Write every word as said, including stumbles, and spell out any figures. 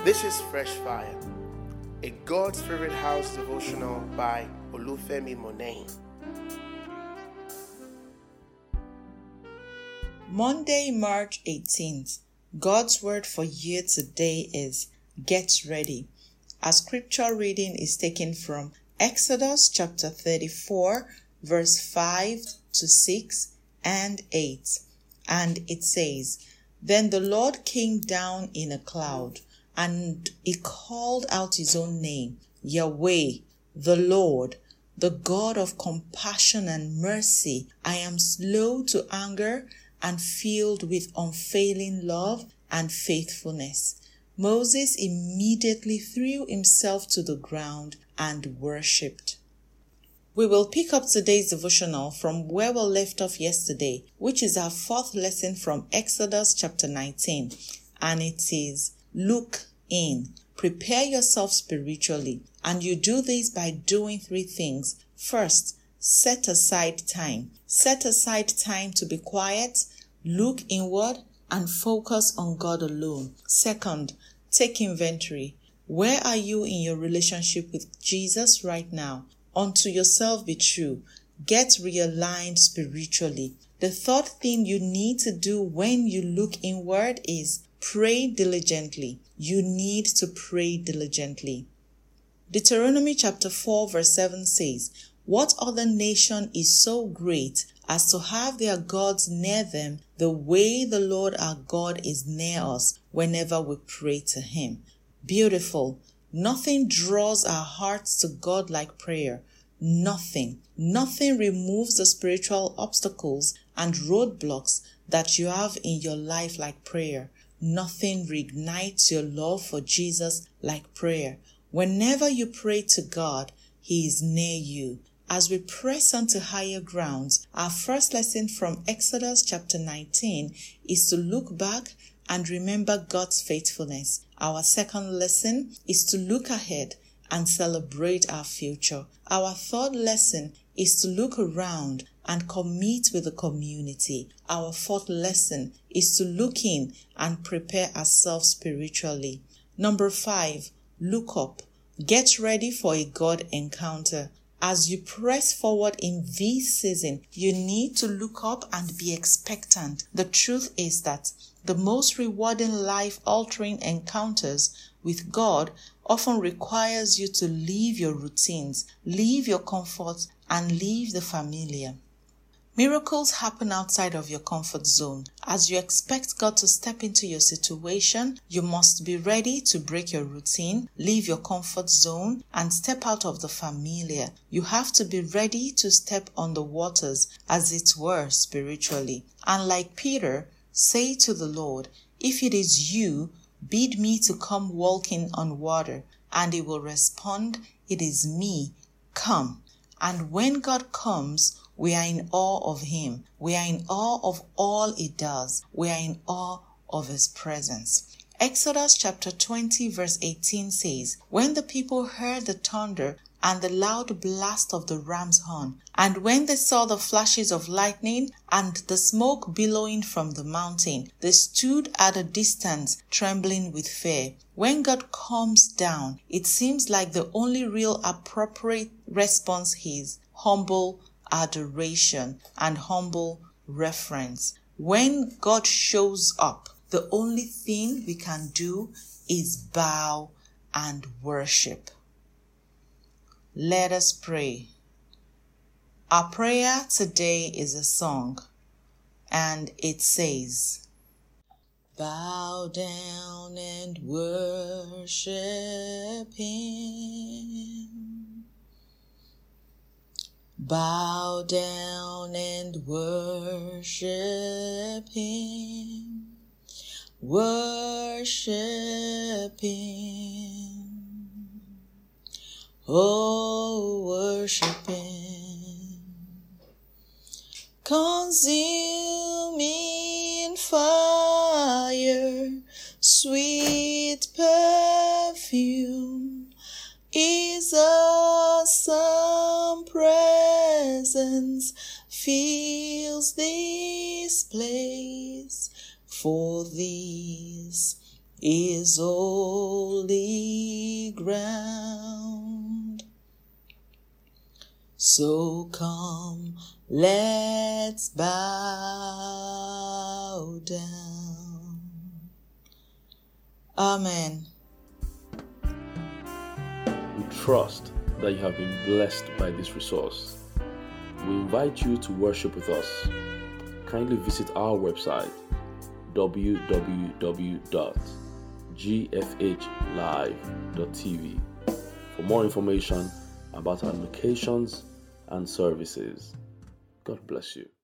This is Fresh Fire, a God's Favorite House devotional by Olufemi Monet. Monday, March eighteenth. God's word for you today is get ready. Our scripture reading is taken from Exodus chapter thirty-four, verse five to six and eight. And it says, "Then the Lord came down in a cloud, and he called out his own name, Yahweh, the Lord, the God of compassion and mercy. I am slow to anger and filled with unfailing love and faithfulness." Moses immediately threw himself to the ground and worshipped. We will pick up today's devotional from where we left off yesterday, which is our fourth lesson from Exodus chapter nineteen, and it is, look in, prepare yourself spiritually, and you do this by doing three things. First, set aside time. Set aside time to be quiet, look inward, and focus on God alone. Second, take inventory. Where are you in your relationship with Jesus right now? Unto yourself be true. Get realigned spiritually. The third thing you need to do when you look inward is pray diligently. You need to pray diligently. Deuteronomy chapter four verse seven says, "What other nation is so great as to have their gods near them the way the Lord our God is near us whenever we pray to him?" Beautiful. Nothing draws our hearts to God like prayer. Nothing. Nothing removes the spiritual obstacles and roadblocks that you have in your life like prayer. Nothing reignites your love for Jesus like prayer. Whenever you pray to God, he is near you. As we press on to higher grounds, our first lesson from Exodus chapter nineteen is to look back and remember God's faithfulness. Our second lesson is to look ahead and celebrate our future. Our third lesson is to look around and commit with the community. Our fourth lesson is to look in and prepare ourselves spiritually. Number five, look up. Get ready for a God encounter. As you press forward in this season, you need to look up and be expectant. The truth is that the most rewarding life-altering encounters with God often requires you to leave your routines, leave your comforts, and leave the familiar. Miracles happen outside of your comfort zone. As you expect God to step into your situation, you must be ready to break your routine, leave your comfort zone, and step out of the familiar. You have to be ready to step on the waters, as it were, spiritually. And like Peter, say to the Lord, "If it is you, bid me to come walking on water." And he will respond, "It is me, come." And when God comes, we are in awe of him. We are in awe of all he does. We are in awe of his presence. Exodus chapter twenty verse eighteen says, "When the people heard the thunder and the loud blast of the ram's horn, and when they saw the flashes of lightning and the smoke billowing from the mountain, they stood at a distance, trembling with fear." When God comes down, it seems like the only real appropriate response is humble adoration and humble reverence. When God shows up, the only thing we can do is bow and worship. Let us pray. Our prayer today is a song, and it says, "Bow down and worship him. Bow down and worship him. Worship him. Oh, worship him. Consuming fire, sweet perfume, is awesome presence fills this place. For this is holy ground. So come, let's bow down. Amen. We trust that you have been blessed by this resource. We invite you to worship with us. Kindly visit our website w w w dot g f h live dot t v for more information about our locations and services. God bless you.